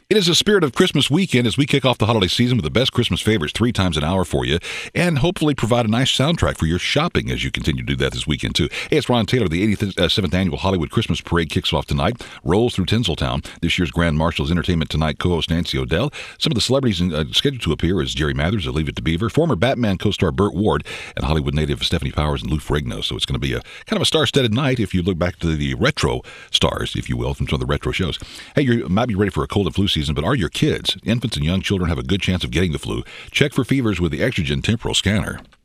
It is a spirit of Christmas weekend as we kick off the holiday season with the best Christmas favorites 3 times an hour for you, and hopefully provide a nice soundtrack for your shopping as you continue to do that this weekend, too. Hey, it's Ron Taylor. The 87th Annual Hollywood Christmas Parade kicks off tonight, rolls through Tinseltown. This year's Grand Marshals Entertainment Tonight co-host Nancy O'Dell. Some of the celebrities scheduled to appear is Jerry Mathers of Leave It to Beaver, former Batman co-star Burt Ward, and Hollywood native Stephanie Powers and Lou Ferrigno. So it's going to be a kind of a star-studded night if you look back to the retro stars, if you will, from some of the retro shows. Hey, you might be ready for a cold and flu season, but are your kids? Infants and young children have a good chance of getting the flu. Check for fevers with the Extragen Temporal Scanner.